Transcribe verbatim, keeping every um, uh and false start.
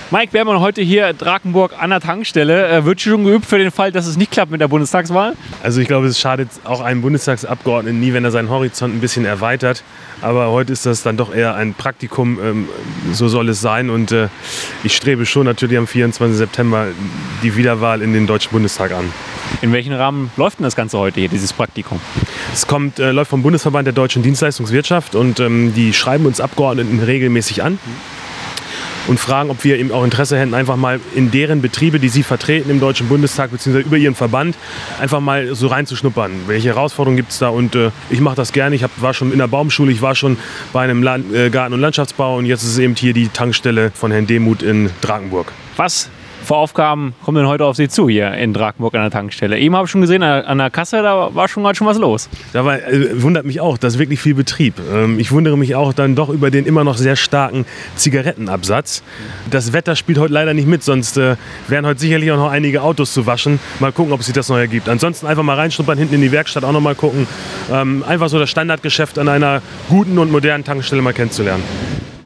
Mike Beermann heute hier in Drakenburg an der Tankstelle. Äh, wird schon geübt für den Fall, dass es nicht klappt mit der Bundestagswahl? Also ich glaube, es schadet auch einem Bundestagsabgeordneten nie, wenn er seinen Horizont ein bisschen erweitert. Aber heute ist das dann doch eher ein Praktikum, ähm, so soll es sein. Und äh, ich strebe schon natürlich am vierundzwanzigsten September die Wiederwahl in den Deutschen Bundestag an. In welchem Rahmen läuft denn das Ganze heute hier, dieses Praktikum? Es kommt, äh, läuft vom Bundesverband der Deutschen Dienstleistungswirtschaft und ähm, die schreiben uns Abgeordneten regelmäßig an und fragen, ob wir eben auch Interesse hätten, einfach mal in deren Betriebe, die sie vertreten im Deutschen Bundestag bzw. über ihren Verband, einfach mal so reinzuschnuppern. Welche Herausforderungen gibt es da? Und äh, ich mache das gerne. Ich hab, war schon in der Baumschule, ich war schon bei einem Land, äh, Garten- und Landschaftsbau und jetzt ist es eben hier die Tankstelle von Herrn Demuth in Drakenburg. Was für Aufgaben kommen denn heute auf Sie zu hier in Drakenburg an der Tankstelle? Eben habe ich schon gesehen, an der Kasse, da war schon, schon was los. Da war, äh, wundert mich auch, da ist wirklich viel Betrieb. Ähm, ich wundere mich auch dann doch über den immer noch sehr starken Zigarettenabsatz. Das Wetter spielt heute leider nicht mit, sonst äh, wären heute sicherlich auch noch einige Autos zu waschen. Mal gucken, ob es sich das noch ergibt. Ansonsten einfach mal reinschnuppern, hinten in die Werkstatt auch noch mal gucken. Ähm, einfach so das Standardgeschäft an einer guten und modernen Tankstelle mal kennenzulernen.